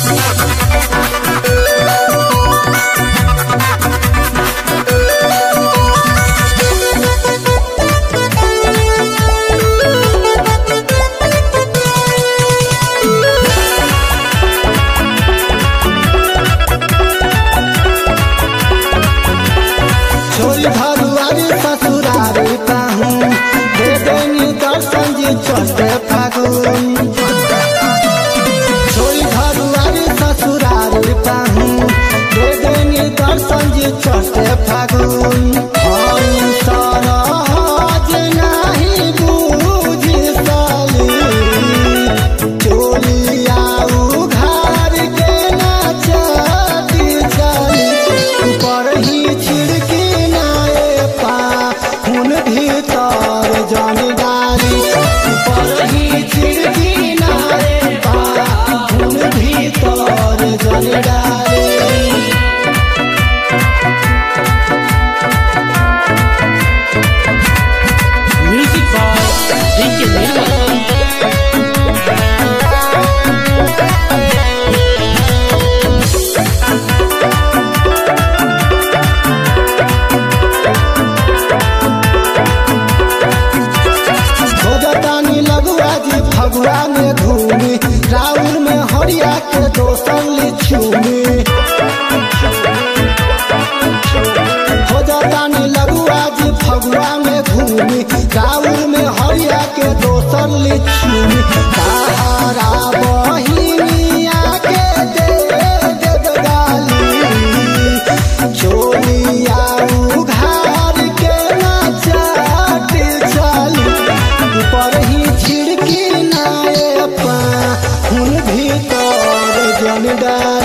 घरुआरी ससुरारी पाहूं दे देनी दर्शन जी चढ़ते फागुन। छोरी घरुआरी ससुरारी पाहूं दे देनी दर्शन जी चढ़ते फागुन। हम सरहज नहीं बूझी साली चोलिया उघार के नाचती चली पर ही छिड़की भीतर जन डाली पर ही छिड़की नारे खून भीतर जन डाली। Music by DK Nirmal. Phagua में घूमी राउर में हरिया के दोसर लिछूमी हो जातानी लगुआ जी फगुआ में घूमी राउर में हरिया के दोसर लिछूमी। सहारा बहिनिया के दे गाली चोलिया उघार के नाचती चली पर ही छिड़की खून भीतर जन डाली।